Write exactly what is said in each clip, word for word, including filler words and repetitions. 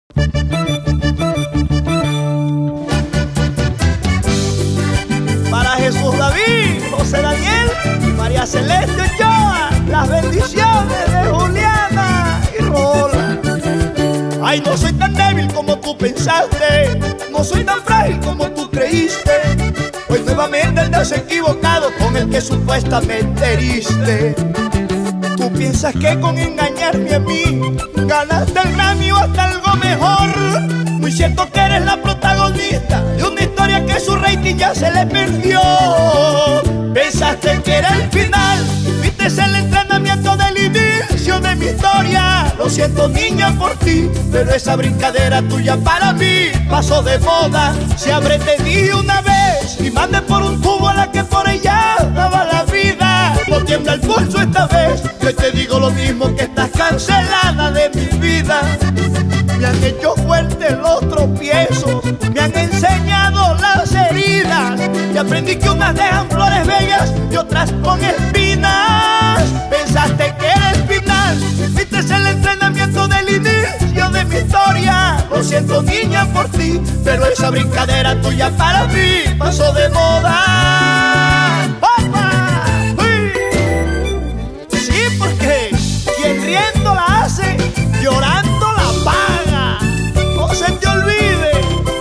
Para Jesús David, José Daniel y María Celeste Ochoa, las bendiciones de Juliana y Rola. Ay, no soy tan débil como tú pensaste, no soy tan frágil como tú creíste. Hoy nuevamente andas equivocado con el que supuestamente heriste. Tú piensas que con engañarme a mí ganaste el Grammy o hasta algo mejor. Muy cierto que eres la protagonista de una historia que su rating ya se le perdió. Pensaste que era el final, viste el entrenamiento del inicio de mi historia. Lo siento, niña, por ti, pero esa brincadera tuya para mí pasó de moda. Si habré te di una vez y mandé por un tubo a la que por ella daba la vida. No tiembla el pulso esta vez, yo te digo lo mismo, que estás cancelada de mi vida. Me han hecho fuerte los tropiezos, me han enseñado las heridas, y aprendí que unas dejan flores bellas y otras con espinas. Pensaste que era el final, viste el entrenamiento del inicio de mi historia. Lo siento, niña, por ti, pero esa brincadera tuya para mí pasó de moda. ¡Opa! ¡Uy! Sí, porque quien riendo la hace, llorando la paga. No se te olvide.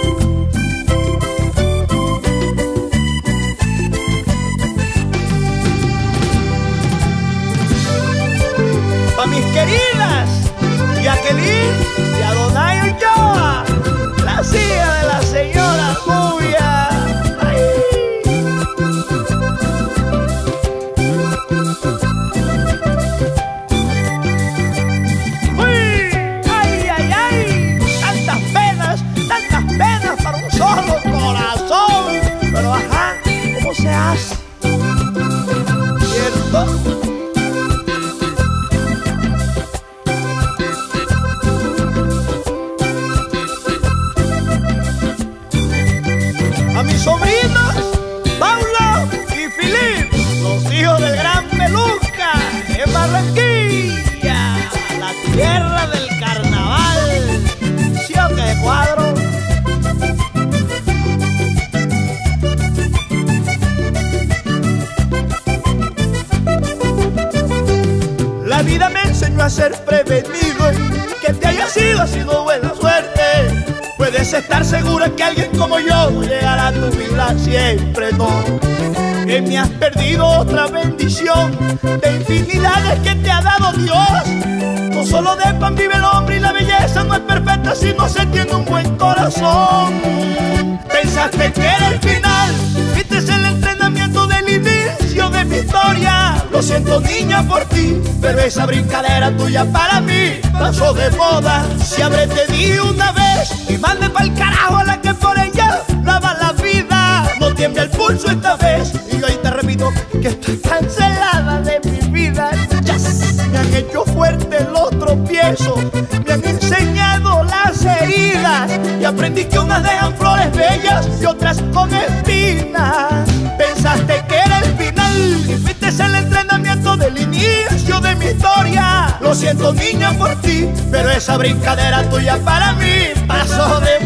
Pa' mis queridas Jacqueline y Adonai Ochoa, la hija de la señora Rubia. Ay. Uy, ay, ay, ay, tantas penas, tantas penas para un solo corazón. Pero ajá, ¿cómo se hace? ¿Cierto? A mis sobrinos, Paulo y Filip, los hijos del gran Peluca, en Barranquilla, la tierra del carnaval. ¿Sí o qué cuadro? La vida me enseñó a ser prevenido, que te haya sido, ha sido buena suerte. Puedes estar segura que alguien como yo no llegará a tu vida siempre, no. Que me has perdido otra bendición de infinidades que te ha dado Dios. No solo de pan vive el hombre y la belleza no es perfecta si no se tiene un buen corazón. Pensaste que era el final, viste el entrenamiento del inicio de mi historia. Lo siento, niña, por ti, pero esa brincadera tuya para mí pasó de moda. Si habré te di una vez y mande pa'l carajo a la que por ella daba la vida. No tiembla el pulso esta vez y hoy te repito que estoy cancelada de mi vida. Yes. Me han hecho fuerte los tropiezos, me han enseñado las heridas, y aprendí que unas dejan flores bellas y otras con espinas. Pensaste que era el final y fuiste el entrenamiento del inicio de mi historia. Lo siento, niña, por ti, pero esa brincadera tuya para mí pasó de